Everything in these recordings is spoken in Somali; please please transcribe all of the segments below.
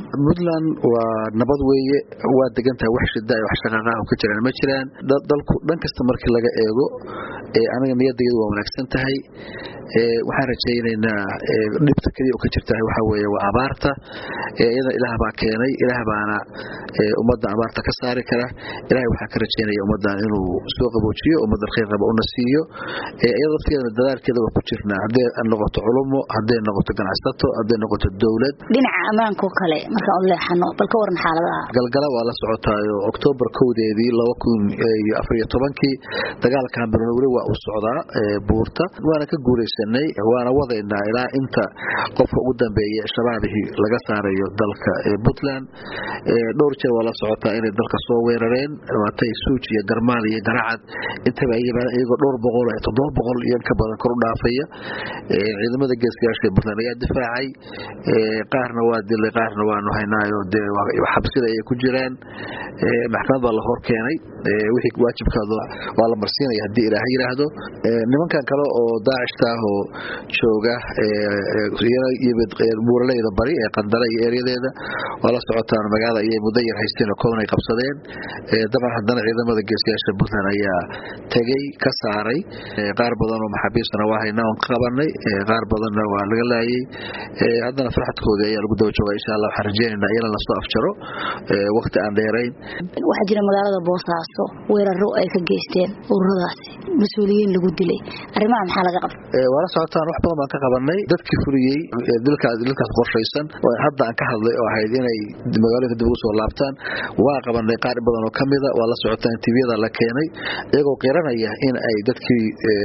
Puntland waa nabad weeye waa degantahay wax shida wax shaqaaqa oo ka jiraan ma jiraan dalku dhan kasta markii laga eego aniga niyadaydu waa wanaagsan tahay waxaan rajaynaynaa dhibta kaliya oo ka jirta waxa weeye waa abaarta iyada Ilaah baa keenay Ilaah baana ummadda abaarta ka saari kara Ilaahay waxa ka rajaynaya ummadda inuu soo qaboojiyo ummadda khayr qaba una siiyo iyada lafteeda dadaalkeeda waa ku jirnaa hadday noqoto culumo hadday noqoto ganacsato hadday noqoto dawlad dhinaca amaanka kale marka uu leexano balka waran xaaladaha galgala waa la socotaayo October 2deedii 2014 dagaalkan Banaadir waa u socdaa buurta waana ka guuleysanay waana wadaynaa ilaa inta qofka ugu dambeeyay shabaabihii laga saarayo dalka Puntland dhowr jeer waa la socotaa inay dalka soo weerareen waatay suuj iyo garmaal iyo garacad intaba iyaga dhowr boqol iyo 700 iyo ka badan kor u dhaafaya ciidamada geesiyaasha Puntland ayaa difaacay qaarna waa dilay qaarna waa haynaayo xabsida ay ku jiraan maxkamad baa la hor keenay wixii waajibkooda waa la marsiinaya hadii Ilaahay yiraahdo nimankan kale oo daacishta oo jooga buuraleyda bari ee Qandara iyo ereyadeeda waa la socotaan magaalada ay muddo yar haysteen oo koonay qabsadeen dabcan haddana ciidamada geesiyaasha Puntland ayaa tagay ka saaray qaar badan oo maxaabiisna waa haynaa oo qabanay qaar badanna waa laga laayay haddana farxadkooda ayaa lagu daba joogaa insha Allah waxaan rajaynaynaa in la soo afjaro waqti aan dheerayn waxa jira magaalada Boosaaso weeraro ay ka geysteen ururadaasi mas'uuliyiin lagu dilay arrimaha maxaa laga qabtay wala socotaan wax badan baan ka qabanay dadkii fuliyay dilkaas qorshaysan oo hadda aan ka hadlay oo ahayd inay magaalada dib u soo laabtaan waa qabanay qaar badan oo kamida waa la socotaan TV-da la keenay iyagoo qiranaya in ay dadkii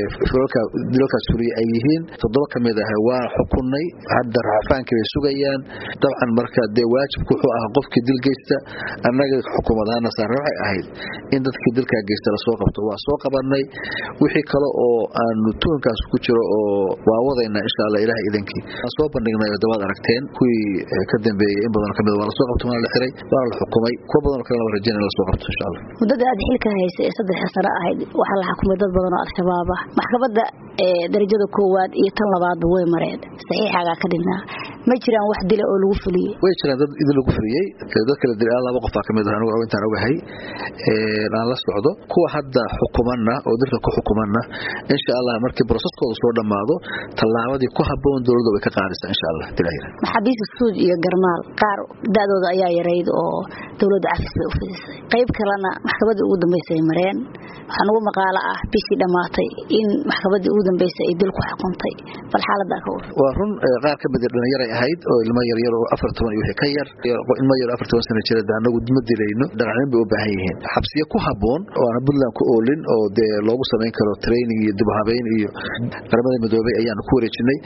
dilkaas fuliyay ay yihiin 7 kamid ah waa xukunay hadda rafaankii ay sugayaan dabcan marka waajibku wuxuu ahaa qofkii dil geysta annaga xukuumadana saaran waxay ahayd in dadkii dilka geysta la soo qabto waa soo qabanay wixii kale oo aan tuunkaas ku jiro oo waa wadayna insha Allah Ilaahay idinkii soo bandhignay dawad aragteen kuwii ka dambeeyay in badan kamid waa la soo qabto la xiray waa la xukumay kuwa badan oo kale la rajaynaa la soo qabto insha Allah muddada aad xilka haysay 3 sano ahayd waxa la xukumay dad badan oo al-shabaab ah maxkamadda darajada koowaad iyo tan labaad way mareen saxiixaga ka dhignaa ma jiraan wax dil oo lagu fuliyay way jiraan dad idin lagu fuliyay dad kala dilay laba qof kamid ah anigu intaan ogahay aan la socdo kuwa hadda xukumanna oo dadka ku xukumanna insha Allah markii processkooda soo dhamaado talaabadii ku haboon dawladda way ka qaadaysaa insha Allah dilayna maxaabiis suud iyo garmaal qaar daadooda ayaa yareyd oo dawladda afis u fidisay qayb kalena maxkamadda ugu dambeysay mareen waxaan ugu maqaala ah bishii dhamaatay in maxkamadda ugu dambeysay ay dil ku xukuntay bal xaaladda ka waa run qaar ka mid ah yar ahayd oo ilmo yar yar oo 14 iyo ka yar ilmo yar 14 sano jira anagu ma dilayno dhaqan bay u baahan yihiin xabsiyo ku haboon oo aan Puntland ku oolin oo loogu sameyn karo training iyo dib habeyn iyo qaramada midoobay ayaan ku wareejinay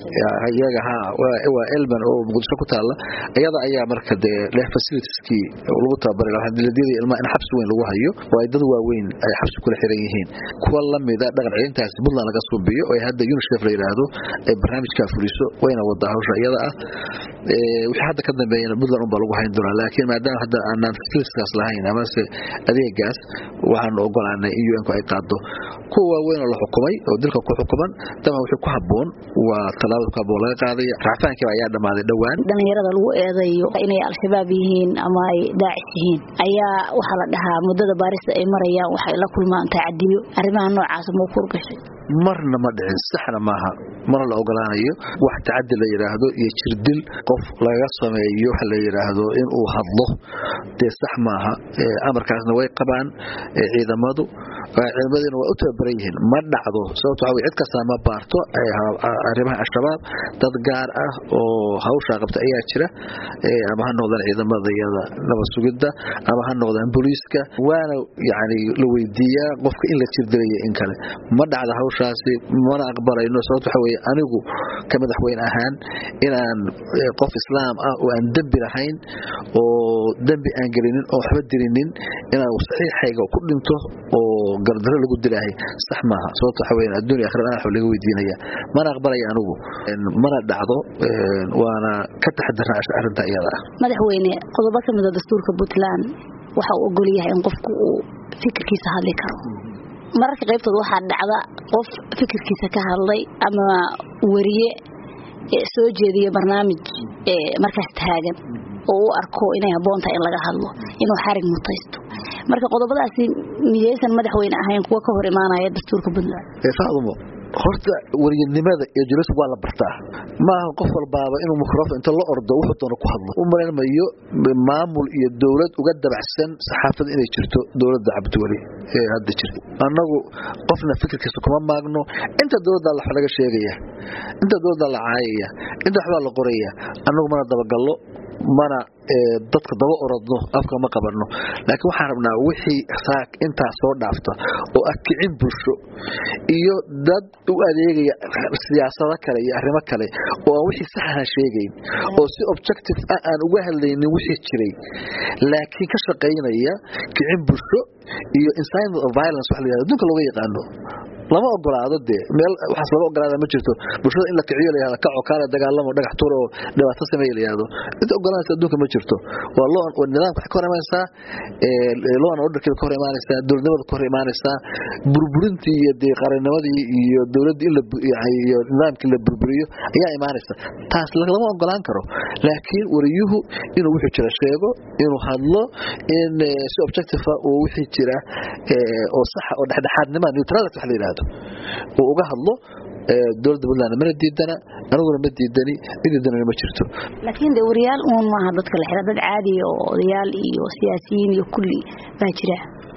iyaga waa elman oo Muqdisho ku taala iyada ayaa marka leh facilitieski lagu tababaray lahaa diladii ilmo in xabsi weyn lagu hayo oo ay dad waaweyn ay xabsi kula xiran yihiin kuwa lamida dhaqan ciidantaas Puntland laga soo biyo oo hadda UNICEF la yiraahdo ee barnaamijka fuliso wayna wada hawsha iyada ah wixii hadda ka dambeeyay Puntland oo lagu hayn doona laakiin maadaama hadda aan facilitieskaas lahayn ama adeegaas waxaan ogolaanay in UN ku ay qaado kuwa weyn oo la xukumay oo dilka ku xukuman tama wixii ku haboon waa talaabo ka boolaga qaaday rafaankii ayaa dhamaaday dhawaan dhalinyarada lagu eedayo inay al-shabaab yihiin ama ay daacish yihiin ayaa waxa la dhahaa muddada baarista ay marayaan waxay la kulmaan taacadiyo arrimaha noocaas ma ku gashay marna ma dhicin saxna maaha mar la ogolaanayo wax taacadi la yiraahdo iyo jirdil qof laga sameeyo waxa la yiraahdo in uu hadlo sax maaha amarkaasna way qabaan ciidamadu ciidamaduna waa u tababaran ma dhacdo sababtoo ah cid kasta ma baarto arrimaha al-shabaab dad gaar ah oo hawsha qabta ayaa jira ama ha noqdaan ciidamada iyada nabad sugidda ama ha noqdaan booliiska waana la weydiiyaa qofka in la jirdilay in kale ma dhacdo hawshaasi mana aqbalayno sababtoo waxa weeye anigu ka madaxweyne ahaan inaan qof islaam ah oo aan dambi lahayn oo dambi aan gelinin oo waxba dirinin inaan saxiixayga ku dhinto oo gardaro lagu dilaahay sax maaha sababtoo waxa weeye adduunka aakhirada waxa laga weydiinaya mana aqbalay anigu mana dhacdo waana ka taxadarnaa arrinta iyada madaxweyne qodobo ka mid ah dastuurka Puntland waxa uu ogol yahay in qofku uu fikirkiisa hadli karo mararka qaybtood waxa dhacda qof fikirkiisa ka hadlay ama wariye soo jeediyo barnaamij markaas taagan oo u arko inay haboon tahay in laga hadlo inuu xarig mutaysto marka qodobadaasi miyaysan madaxweyne ahayn kuwa ka hor imaanaya dastuurka Puntland faadumo horta wariyadnimada iyo jilista waa la bartaa ma aha qof walbaaba inuu mikrofon inta la ordo wuxuu doono ku hadlo u mareemayo maamul iyo dawlad uga dabacsan saxaafada inay jirto dawladda Cabdiwali ee hadda jirto anagu qofna fikirkiisa kuma maagno inta dawladda la xalaga sheegaya inta dawladda la caayaya inta waxba la qoraya anagu mana dabagallo mana dadka daba orodno afka ma qabanno laakiin waxaan rabnaa wixii saak inta soo dhaafta oo akicin bulsho iyo dad u adeegaya siyaasada kale iyo arrimo kale oo wixii sax ah sheegayn oo si objective ah aan uga hadlaynin wixii jiray laakiin ka shaqeynaya kicin bulsho iyo incitement of violence wax la yiraahdo dunka looga yaqaano lama ogolaado meel waxaas laga ogolaada ma jirto bulshada in la kiciyo la yiraahdo kaco kala dagaalamo dhagax tuuro oo dhibaato sameeyo la yiraahdo inta ogolaanaysa dunka ma jirto waa loo nidaamka ka hor imaanaysa loo aan order ka hor imaanaysa dawladnimada ka hor imaanaysa burburintii iyo qarannimadii iyo dawladda in la iyo nidaamka la burburiyo ayaa imaanaysa taas lama ogolaan karo laakiin wariyuhu inuu wuxuu jira sheego inuu hadlo in si objective oo wixii jira oo sax oo dhexdhexaadnimo neutrality wax la yiraahdo oo uga hadlo dawladda Puntland ma diidana anaguna ma diidani diidana ma jirto laakiin dawriyaal uun ma aha dadka la xira dad caadi oo odayaal iyo siyaasiyiin iyo kulli baa jira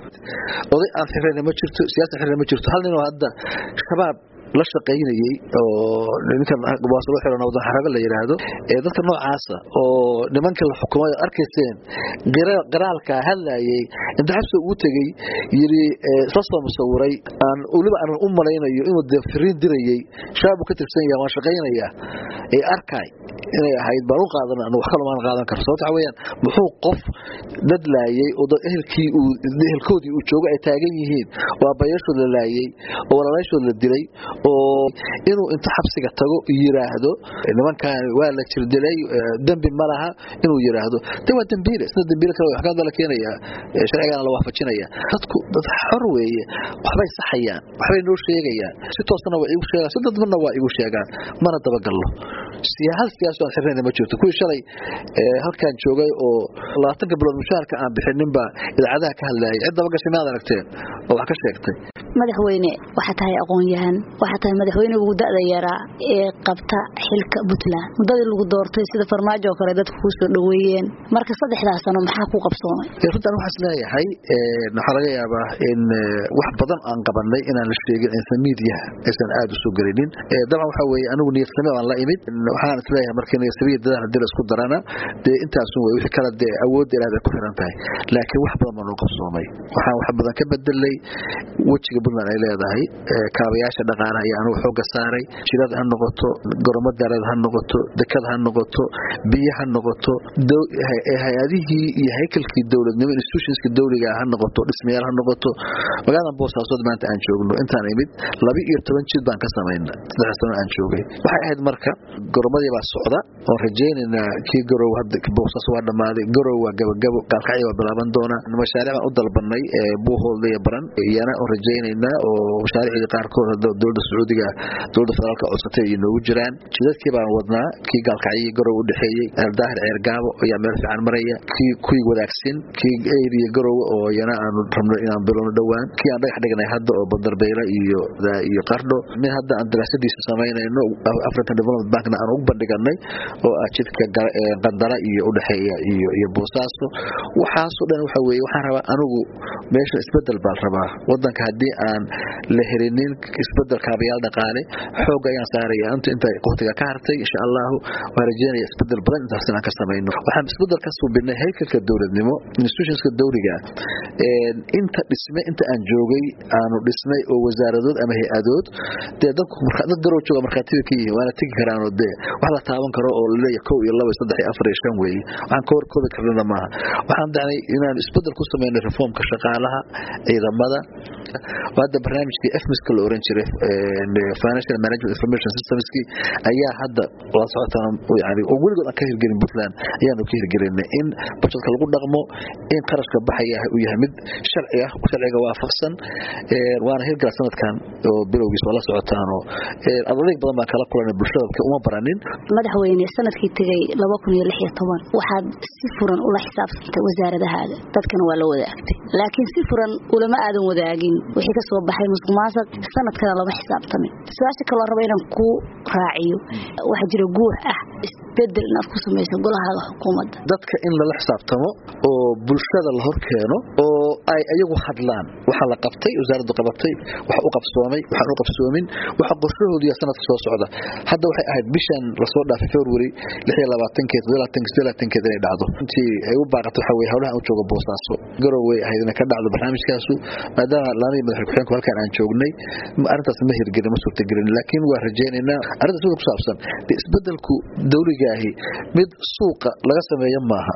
oday aan xirana ma jirto siyaasi xirana ma jirto hal nin oo hadda shabaab la shaqeynayay oo ninkan waasoo xiran wada xaraga la yiraahdo dadka noocaas oo nimanka la xukumayo arkayseen qaraalka hadlayay inta xabsi ugu tagay yiri soo musawiray aan waliba aan u malaynayo inuu fariin dirayay shaabu ka tirsan yahay waa shaqeynaya ee arkay inay ahayd baan u qaadanaa wax kale ma qaadan karo sababta weeyaan muxuu qof dad laayay oo dad ehelkoodii uu joogo ay taagan yihiin waa bayasho la laayay oo walaalaasho la dilay oo inuu inta xabsiga tago yiraahdo nimankan waa la jirdilay dambi ma laha inuu yiraahdo waa dambiile sida dambiile kale wax ka la keenaya sharciga la waafajinaya dadku dad xor weeye waxbay saxayaan waxbay noo sheegayaan si toosna waa igu sheegaan si dadna waa igu sheegaan mana dabagallo siyaasad xirnaa ma jirto kuwii shalay halkan joogay oo 20 bilood mushaarka aan bixinin ba idaacadaha ka hadlayay cid daba gashay ma aragteen oo wax ka sheegtay madaxweyne waxa tahay aqoon-yahan waxa tahay madaxweyne ugu da'da yaraa ee qabta xilka Puntland mudadii lagu doortay sida farmaajo kale dadku ku soo dhaweeyeen marka 3 sano maxaa ku qabsoomay runtan waxa isleeyahay waxa laga yaabaa in wax badan aan qabanay inaan la sheegin in media aysan aad u soo galinin dabcan waxa weeye anigu niyadsan aan la imid waxaan isleeyahay markii niyadsan dadaal isku darana intaas way wixii kala awood Ilaahay ku xiran tahay laakiin wax badan ma loo qabsoomay waxaan wax badan ka bedelay wajiga Puntland ay leedahay kaabayaasha dhaqaalaha iyo anigu xoog saaray shirada ha noqoto goromada ha noqoto dekada ha noqoto biyaha ha noqoto hay'adihii iyo haykalkii dawladnimo institutionska dawliga ha noqoto dhismayaal ha noqoto magaalada Boosaaso maanta aan joogno intaan imid 12 jid baan ka sameynaa 3 sano aan joogay waxay ahayd marka goromadii baa socda oo rajeynayna kii garow hadda Boosaaso waa dhamaaday garow waa gabagabo qalqacay waa bilaaban doona mashaariic aan u dalbanay buuhood iyo baran iyana oo rajeynayna oo mashaariicda qaarkood dawladda Sacuudiga dawladda federaalka oo satay inuu jiraan jidadkii baan wadnaa kii qalqacay garow u dhaxeeyay daahir ceergaabo ayaa meel fiican maraya kii wadaagsan kii area garow oo iyana aan rabno inaan bilowno dhawaan kii aan dhagax dhignay hadda oo Bandarbeela iyo Qardho mid hadda aan daraasadiisa sameynayno African Development Bankna aan ugu bandhignay oo jidka qandala iyo u dhaxeeya iyo Boosaaso waxaas oo dhan waxa weeye waxaan rabaa anigu meesha isbedel baan rabaa wadanka hadii aan la helinin isbedel kaabayaal dhaqaale xoog ayaan saaraya inta waqtiga ka hartay insha Allah waa rajeynaya isbedel badan intaas aan ka sameeyno waxaan isbedel ka soo binay haykalka dawladnimo institutionska dawliga inta dhismay inta aan joogay aanu dhismay oo wasaaradood ama hay'adood dadku marka garow jooga markaatiga ka yihiin waana tigi karaan oo wax la taaban karo oo leeyahay 1 2 3 4 5 weeye waxaan ka warkooda karnaa maaha waxaan dacnay inaan isbedel ku sameeyno reformka shaqaalaha ciidamada وهذا برنامج في FMIS كل أورنجري Financial Management Information Systems كي أيها هذا وصعتنا يعني وقول قلنا كهير جرين بطلان أيانو كهير جرين إن بشرط كل قلنا غمو إن قرش كبحية ويهمد شرعية وشرعية وافقسا وأنا هير جلسنا كان بلوجيس ولا صعتنا أظنك بدل ما كلا كلنا بشرط كأمم برانين مدح وين السنة كي تجي لبكون يلحي طبعا واحد صفرا ولا حساب وزارة هذا تذكر ولا وذاك لكن صفرا ولا ما أذن وذاقين وحكي صوب بحي مسقماسك السنة كذا لما حساب تمام سؤالك الله ربنا كو راعيه واحد يرجوه بدل نفسه ما يقول هذا حكومة dadka in la xisaabtamo oo bulshada la hor keeno oo ay ayagu hadlaan waxa la qabtay wasaaraddu qabatay waxa uu qabsoomay waxa uu qabsoomin waxa qorshahoodu iyo sanadka soo socda hadda waxay ahayd bishan la soo dhaafay February 26 inay dhacdo intii ay u baaqato waxa weey hawlaha uu joogo Boosaaso Garowe ahaydna ka dhacdo barnaamijkaasu maadaama laanay madaxweynaha ku halkaan aan joognay arintaas ma hirgelin ma suurtagelin laakiin waa rajaynaynaa arintaas ku saabsan isbedelku dawliga mid suuqa laga sameeyo maaha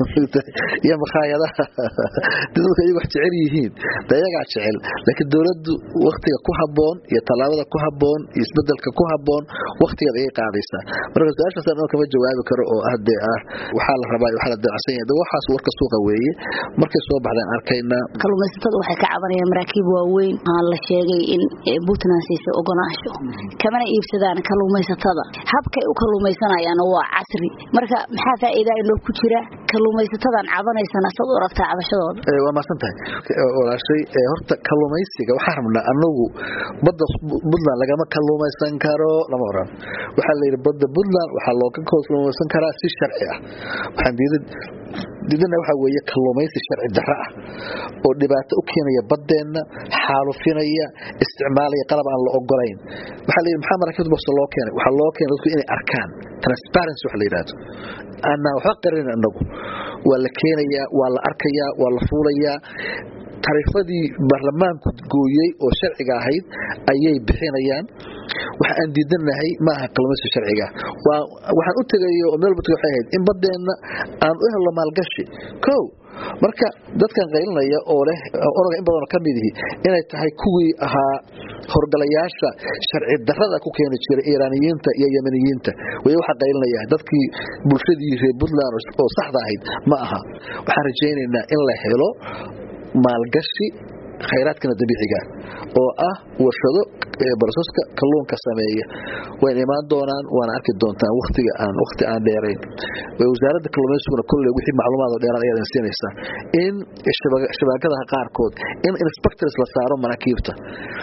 ya makhaayadaha dadka ay wax jecel yihiin dayaga jecel laakiin dawladdu waqtiga ku haboon iyo talaabada ku haboon iyo isbedelka ku haboon waqtiga ay qaadaysaa marka su'aashaas aan kama jawaabi karo oo ahde waxa la rabaa waxa la dacsan yahay waxaas warka suuqa weeye markay soo baxdaan arkayna kalluumaysatada waxay ka cabanayaan maraakiib waaweyn aan la sheegay in Puntland siisa ogolaansho kamana iibsadaan kalluumaysatada habkay u kalluumaysanayaan waa casri marka maxaa faa'iido in loo ku jira kalluumaysatadan cabanaysan asad u rabtaa cabashadooda waa ma santahay walaashay horta kalluumaysiga waxa rabnaa anagu badda Puntland lagama kalluumaysan karo lama oran waxa la yiraahdaa badda Puntland waxa loo ka kalluumaysan karaa si sharci ah waxaan diidana waxa weeye kalluumaysi sharci darro ah oo dhibaato u keenaya baddeena xaalufinaya isticmaalaya qalab aan la ogolayn waxa la yiraahdaa maxaa maraakiibta bas loo keenay waxa loo keenay dadku inay arkaan transparency waxa la yiraahdo ana waxa qarin anagu wala keenaya wala arkaya wala fuulaya tarifadii baarlamaanku gooyay oo sharciga ahayd ayay bixinayaan waxa aan diidanahay ma aha kalluumaysi sharciga waxaan u tagayo oo meel badka waxay ahayd in badeena aan u helo maalgashi marka dadkan qaylinaya oo leh oraga in badan ka mid yihiin inay tahay kuwii ahaa horgalayaasha sharci darrada ku keenay jiray Iiraaniyiinta iyo Yemeniyiinta way waxa qaylinaya dadkii bulshadii reer Puntland oo saxda ahayd ma aha waxaan rajaynaynaa in la helo maalgashi khayraadkana dabiiciga oo warshado barasoska kalluunka sameeya way imaan doonaan waana arki doontaan waqti aan dheerayn wasaaradda kalluumaysiga kullee wixii macluumaad oo dheeraad ay siinaysaa in shabakadaha qaarkood in inspectors la saaro maraakiibta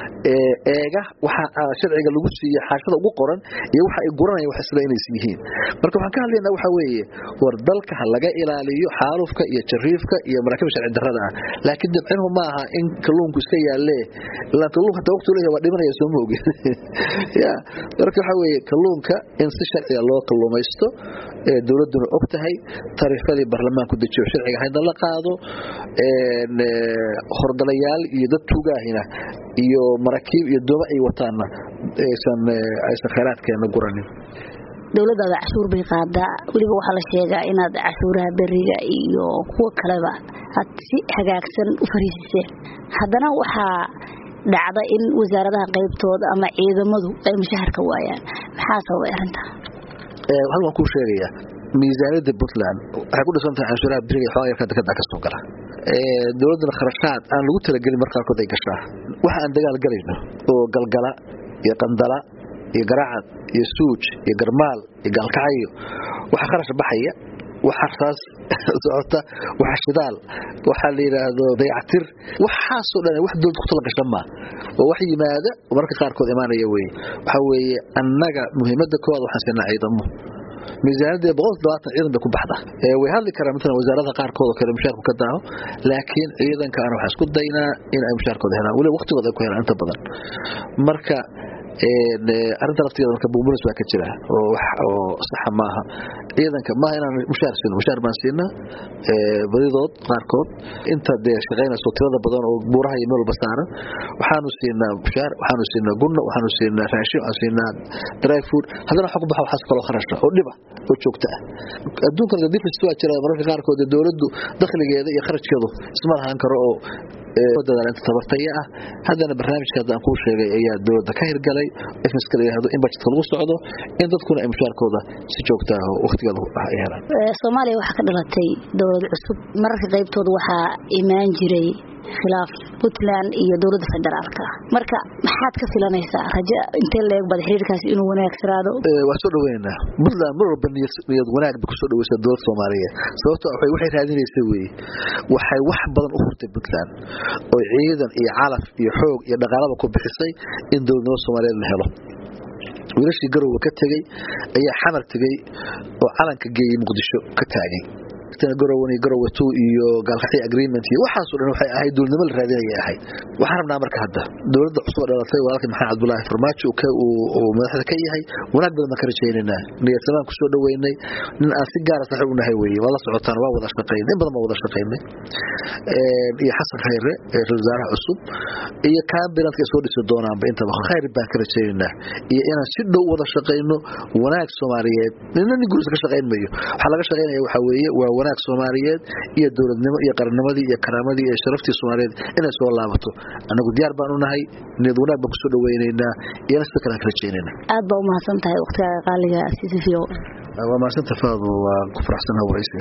eega waxa sharciga lagu siiyay xaashada ugu qoran iyo waxa ay guranayaan wax isla inay yihiin marka waxaan ka hadlaynaa waxa weeye war dalka laga ilaaliyo xaalufka iyo jariifka iyo maraakiibta sharci darrada ah laakiin dabcinuhu ma aha in kalluunku iska yaalee la kalluunka waqti leeyahay waa dhimanaya soo moogay ya marka waxa weeye kalluunka in si sharci ah loo kalluumaysto dawladuna og tahay tarifadii baarlamaanku dejiyo sharciga hayda la qaado horgalayaal iyo dad tuugaahina iyo maraakiib iyo dooma ay wataana aysan khayraadkeena guranin dawladda cashuur bay qaadaa waliba waxa la sheegaa inaad cashuuraha bariga iyo kuwa kaleba aad si hagaagsan u fariisiseen haddana waxa dhacda in wasaaradaha qaybtooda ama ciidamadu ay mushaharka waayaan maxaa sababay arintaa waxaan ku sheegayaa miisaaniyadda Puntland waxay ku dhisan tahay cashuuraha bariga xoolaha ka soo gala dawladda kharashaad aan lagu talagelin markaa kood ay gashaa waxa aan dagaal galayno oo galgala iyo qandala iyo garaacad iyo suuj iyo garmaal iyo galkacyo waxa kharash baxaya waxa raas socota waxa shidaal waxa la yiraahdo dayactir waxa soo dhan wax dawlad ku tala gashan ma oo wax yimaada marka qaar kood imaanaya waxa weeye annaga muhiimadda kooda waxaan siinaa ciidamo miisaaniyadda 120 ciidan bay ku baxdaa way hadli karaan midna wasaaradaha qaar kood kale mushaarku ka daaho laakiin ciidanka aan wax isku daynaa in ay mushaarkooda helaan wali waqtigooda ay ku helaan inta badan marka arinta laftigeeda marka buubulis waa ka jira oo sax maaha ciidanka ma inaan mushaar baan siinaa badidood qaarkood inta dee shaqeynayso tirada badan oo buuraha iyo meel walba saaran waxaanu siinaa mushaar waxaanu siinaa gunno waxaanu siinaa raashin waxaanu siinaa dry food haddana waxa ku baxa waxaas kaloo kharashta oo dhiba oo joogta ah adduunka deficit waa jira mararka qaarkood dawladdu dakhligeeda iyo kharashkeedu isma lahaan karo oo wadada inta tabartaya ah hadana barnaamijka aan ku sheegay ayaa dawladda ka hirgalay ifmiska leeyahay in budgetka lagu socdo in dadkuna ay mushaarkooda si joogto ah waqtiga ay helaan Soomaaliya waxa ka dhalatay dawlad cusub marka qaybtooda waxa imaan jiray khilaaf Puntland iyo dawladda federaalka marka maxaad ka filanaysaa raja intee leeg bad xiriirkaas inuu wanaagsanaado waa soo dhaweynaa Puntland mar walba niyad wanaag ku soo dhaweysay dawladda Soomaaliya sababtoo ah waxay raadinaysaa waxay wax badan u furtay Puntland oo ciidan iyo calaf iyo xoog iyo dhaqaalaha ku bixisay in dawladda Soomaaliyeed la helo wiilashii Garowe ka tagay ayaa xamar tagay oo calanka geeyay Muqdisho ka taagay Garowe 2 iyo galxay agreement iyo waxaas oo dhan waxay ahayd dawladnimo la raadinayay waxaan rabnaa marka hadda dawladda cusub dhalatay walaalkii Maxamed Cabdullaahi Farmaajo oo madaxda ka yahay wanaag badan ma ka rajaynayna niyad samaan ku soo dhaweynay nin aan si gaar ah saaxiib u nahay wala socotaan waa wada shaqeynay in badan ma wada shaqeynay iyo Xasan Khayre ra'iisul wasaaraha cusub iyo kaabinetka soo dhisi doonaan intaba khayr baan ka rajaynaa iyo inaan si dhow wada shaqeyno wanaag Soomaaliyeed ninna guurka ka shaqeynmayo waxa laga shaqeynaya waxa weeye waa wanaag Soomaaliyeed iyo dawladnimo iyo qarannimadii iyo karaamadii iyo sharaftii Soomaaliyeed inay soo laabato anagu diyaar baan u nahay niyad wanaag baan ku soo dhaweynaynaa iyo si kala rajaynayna aad baa u mahadsantahay waqtiga qaaliga CCVO waa mahadsantahay Faado waa ku faraxsanahay waraysiga